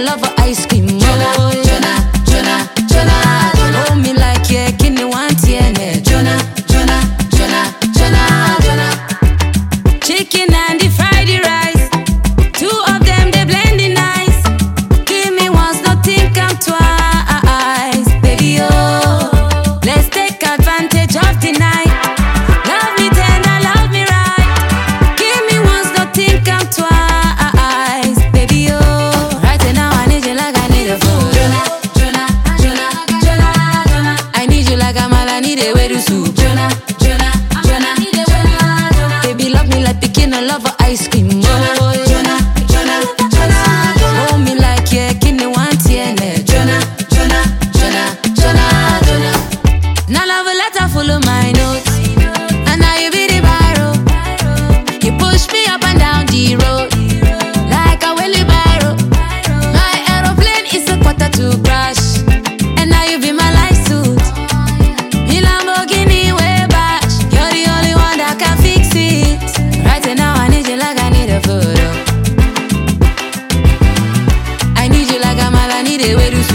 love for ice cream. Jonah, Jonah, Jonah, Jonah, Jonah. Hold me like yeah, kidney want yeah, Jonah, Jonah, Jonah, Jonah, Jonah. Chicken and the fried rice, two of them they blending nice. Give me once, not think I'm twice, baby oh. Let's take advantage of the night. Love me tender, love me right. Give me once, not think I'm twice, baby oh. Right now I need you like I need a food. Jonah, Jonah, Jonah, Jonah, Jonah. I need you like I'm all I need a way to soup. Jonah, Jonah, Jonah, Jonah. Baby love me like picking a love for ice cream. Jonah, Jonah, Jonah, Jonah, Jonah. Hold me like yeah, kidney want yeah, Jonah, Jonah, Jonah, Jonah, Jonah. Now love a letter full of my notes, and now you be the barrow. You push me up and down the road like a wheelbarrow. My aeroplane is a quarter to crash, and now you be my life suit. Me Lamborghini way back, you're the only one that can fix it. Right now I need you like I need a photo. I need you like I'm all I need a way to